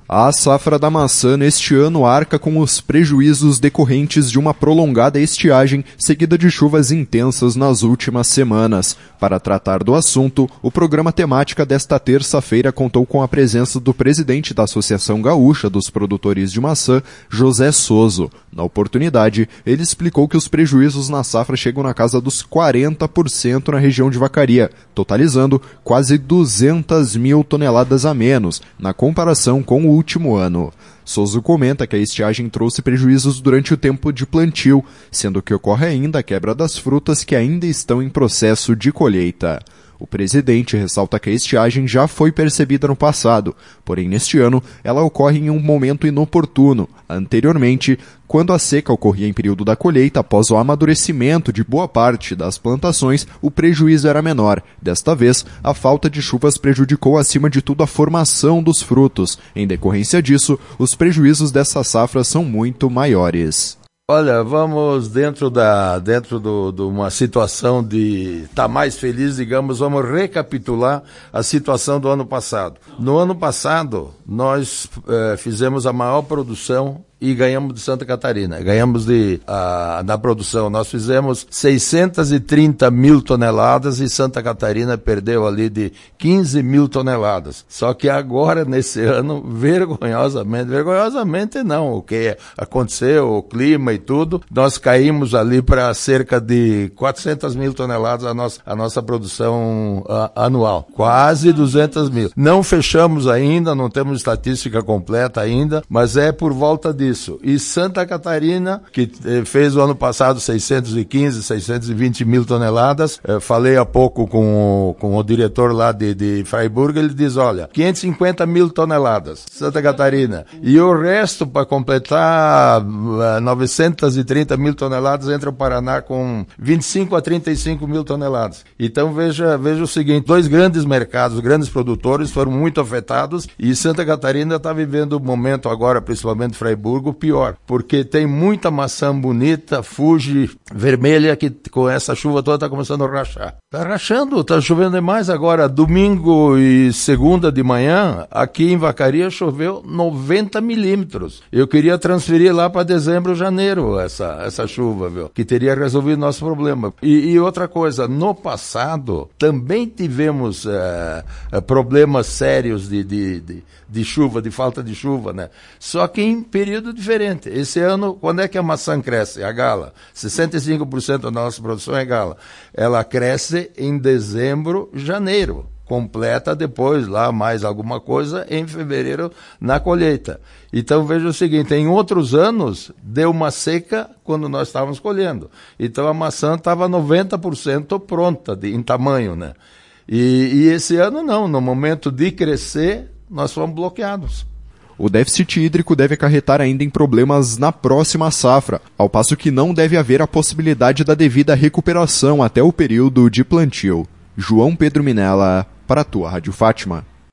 A safra da maçã neste ano arca com os prejuízos decorrentes de uma prolongada estiagem seguida de chuvas intensas nas últimas semanas. Para tratar do assunto, o programa temática desta terça-feira contou com a presença do presidente da Associação Gaúcha dos Produtores de Maçã, José Soso. Na oportunidade, ele explicou que os prejuízos na safra chegam na casa dos 40% na região de Vacaria, totalizando quase 200 mil toneladas a menos, na comparação com o último ano. Soso comenta que a estiagem trouxe prejuízos durante o tempo de plantio, sendo que ocorre ainda a quebra das frutas que ainda estão em processo de colheita. O presidente ressalta que a estiagem já foi percebida no passado, porém neste ano ela ocorre em um momento inoportuno. Anteriormente, quando a seca ocorria em período da colheita após o amadurecimento de boa parte das plantações, o prejuízo era menor. Desta vez, a falta de chuvas prejudicou acima de tudo a formação dos frutos. Em decorrência disso, os prejuízos dessa safra são muito maiores. Olha, vamos dentro de uma situação de estar mais feliz, digamos, vamos recapitular a situação do ano passado. No ano passado, nós fizemos a maior produção e ganhamos de Santa Catarina. Ganhamos na produção. Nós fizemos 630 mil toneladas e Santa Catarina perdeu ali de 15 mil toneladas. Só que agora, nesse ano, vergonhosamente não, o que aconteceu, o clima e tudo, nós caímos ali para cerca de 400 mil toneladas a nossa produção anual. Quase 200 mil. Não fechamos ainda, não temos estatística completa ainda, mas é por volta disso. E Santa Catarina, que fez o ano passado 615, 620 mil toneladas, falei há pouco com o diretor lá de Freiburg, ele diz, olha, 550 mil toneladas, Santa Catarina, e o resto, para completar, 930 mil toneladas, entra o Paraná com 25 a 35 mil toneladas. Então veja o seguinte, dois grandes mercados, grandes produtores foram muito afetados, e Santa Catarina está vivendo um momento agora, principalmente Freiburg, pior, porque tem muita maçã bonita, Fuji, vermelha, que com essa chuva toda está começando a rachar. Está rachando, está chovendo demais agora. Domingo e segunda de manhã, aqui em Vacaria choveu 90 milímetros. Eu queria transferir lá para dezembro, janeiro, essa chuva, viu? Que teria resolvido nosso problema. E outra coisa, no passado também tivemos problemas sérios de chuva, de falta de chuva, né? Só que em período diferente. Esse ano, quando é que a maçã cresce? A gala. 65% da nossa produção é gala. Ela cresce em dezembro, janeiro. Completa depois, lá mais alguma coisa, em fevereiro, na colheita. Então veja o seguinte, em outros anos, deu uma seca quando nós estávamos colhendo. Então a maçã estava 90% pronta em tamanho, né? E esse ano não, no momento de crescer, nós fomos bloqueados. O déficit hídrico deve acarretar ainda em problemas na próxima safra, ao passo que não deve haver a possibilidade da devida recuperação até o período de plantio. João Pedro Minella, para a tua Rádio Fátima.